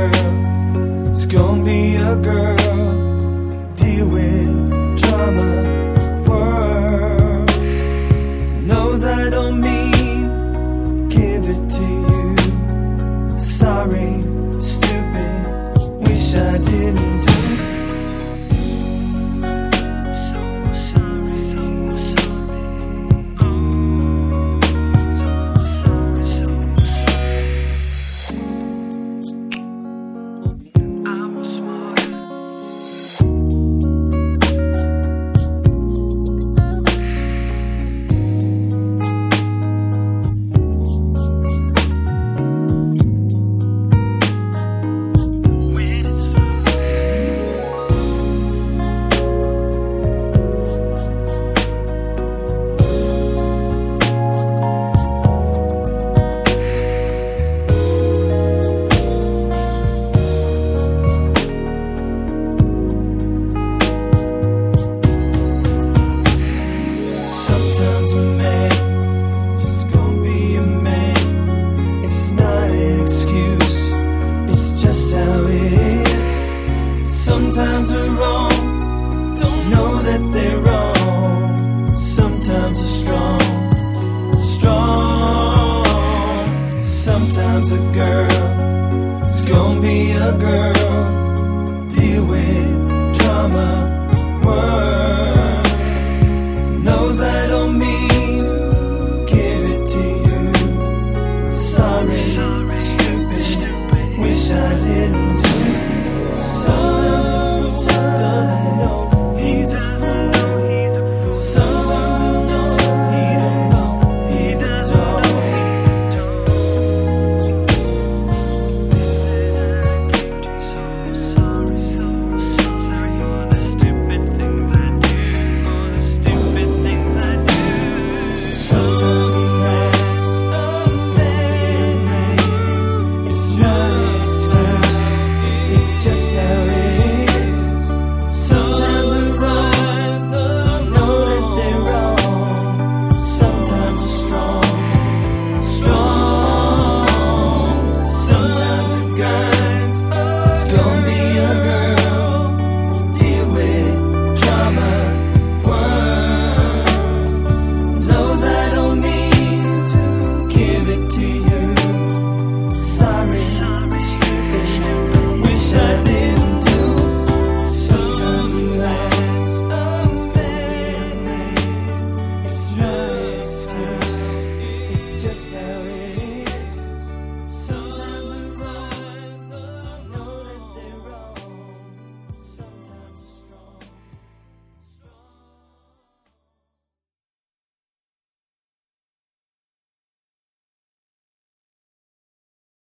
girl, it's gonna be a girl. Deal with drama, world knows I don't mean give it to you. Sorry, stupid, wish I didn't do. Sometimes a man just gonna be a man. It's not an excuse, it's just how it is. Sometimes we're wrong, don't know that they're wrong. Sometimes we're strong. Sometimes a girl is gonna be a girl. Deal with drama, world knows I don't mean give it to you. Sorry, stupid, wish I didn't do. Sometimes a fool doesn't know he's a fool. Sometimes he don't know he's a dog. Sometimes he's mad, it's not an excuse, it's just how